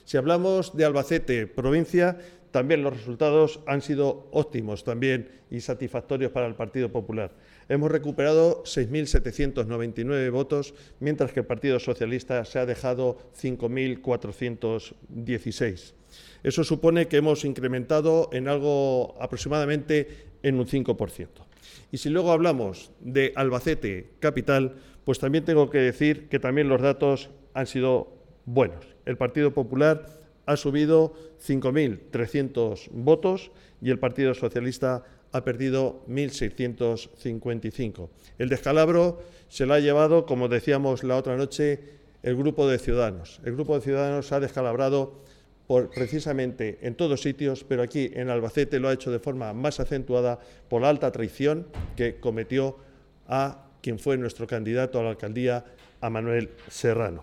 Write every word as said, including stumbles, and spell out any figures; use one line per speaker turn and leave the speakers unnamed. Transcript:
Si hablamos de Albacete, provincia, también los resultados han sido óptimos también y satisfactorios para el Partido Popular. Hemos recuperado seis mil setecientos noventa y nueve votos, mientras que el Partido Socialista se ha dejado cinco mil cuatrocientos dieciséis. Eso supone que hemos incrementado en algo aproximadamente en un cinco por ciento. Y si luego hablamos de Albacete capital, pues también tengo que decir que también los datos han sido buenos. El Partido Popular ha subido cinco mil trescientos votos y el Partido Socialista ha perdido mil seiscientos cincuenta y cinco. El descalabro se lo ha llevado, como decíamos la otra noche, el Grupo de Ciudadanos. El Grupo de Ciudadanos se ha descalabrado por, precisamente en todos sitios, pero aquí en Albacete lo ha hecho de forma más acentuada por la alta traición que cometió a quien fue nuestro candidato a la alcaldía, a Manuel Serrano.